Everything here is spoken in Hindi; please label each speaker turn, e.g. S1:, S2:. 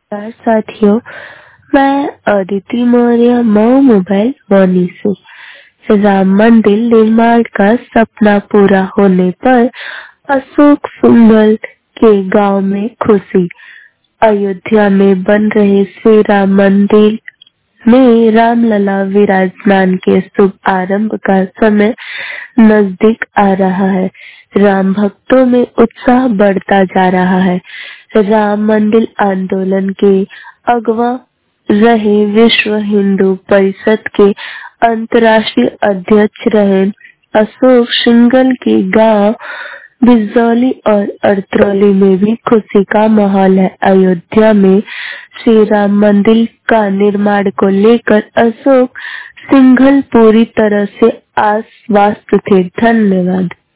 S1: नमस्कार साथियों, मैं अदिति मौर्य मऊ मोबाइल वानी से। राम मंदिर निर्माण का सपना पूरा होने पर अशोक सिंघल के गांव में खुशी। अयोध्या में बन रहे श्री राम मंदिर में रामलला विराजमान के शुभ आरंभ का समय नजदीक आ रहा है। राम भक्तों में उत्साह बढ़ता जा रहा है। राम मंदिर आंदोलन के अगवा रहे विश्व हिंदू परिषद के अंतर्राष्ट्रीय अध्यक्ष रहे अशोक सिंघल के गांव बिजौली और अरतरौली में भी खुशी का माहौल है। अयोध्या में श्री राम मंदिर का निर्माण को लेकर अशोक सिंघल पूरी तरह से आश्वस्त थे। धन्यवाद।